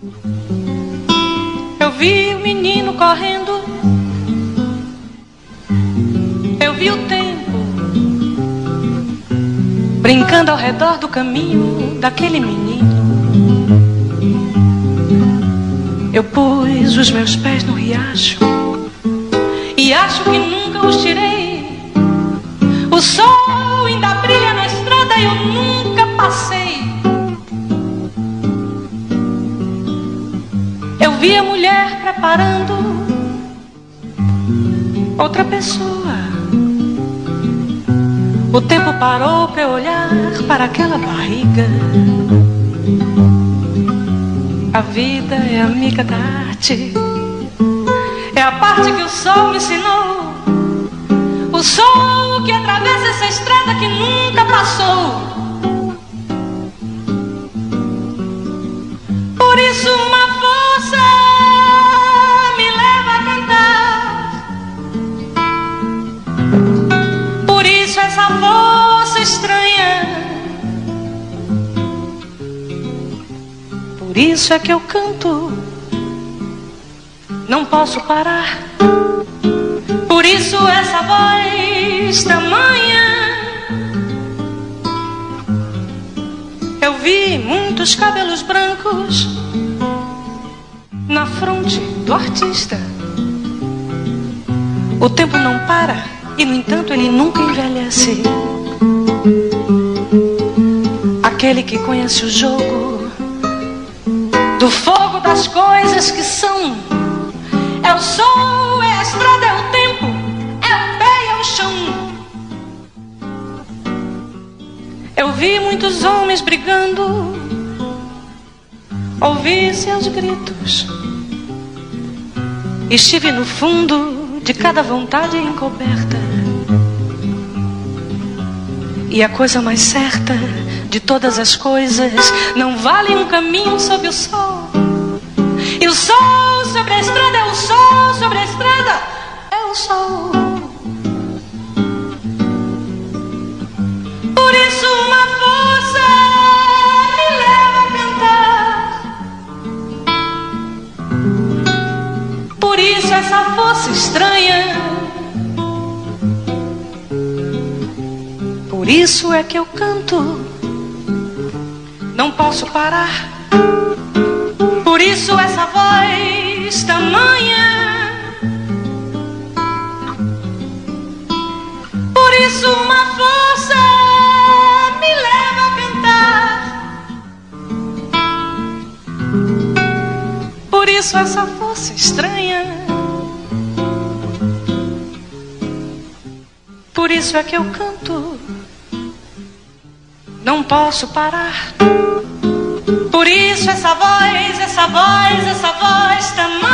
Eu vi o menino correndo, eu vi o tempo brincando ao redor do caminho daquele menino. Eu pus os meus pés no riacho e acho que nunca os tirei. O sol ainda brilha na estrada e eu nunca passei. Eu vi a mulher preparando outra pessoa. O tempo parou pra eu olhar para aquela barriga. A vida é amiga da arte, é a parte que o sol me ensinou. O sol que atravessa essa estrada que nunca passou. Por isso uma força me leva a cantar. Por isso essa força estranha. Por isso é que eu canto, não posso parar. Por isso essa voz tamanha. Eu vi muitos cabelos brancos na fronte do artista. O tempo não para e, no entanto, ele nunca envelhece. Aquele que conhece o jogo do fogo das coisas que são. É o sol, é a estrada, é o tempo, é o pé e é o chão. Eu vi muitos homens brigando, ouvi seus gritos. Estive no fundo de cada vontade encoberta. E a coisa mais certa de todas as coisas não vale um caminho sob o sol. E o sol sobre a estrada é o sol, sobre a estrada é o sol. Por isso uma força me leva a cantar. Por isso essa força estranha. Por isso é que eu canto, não posso parar. Por isso essa voz tamanha. Por isso uma força me leva a cantar. Por isso essa força estranha. Por isso é que eu canto, não posso parar. Por isso essa voz tamanha.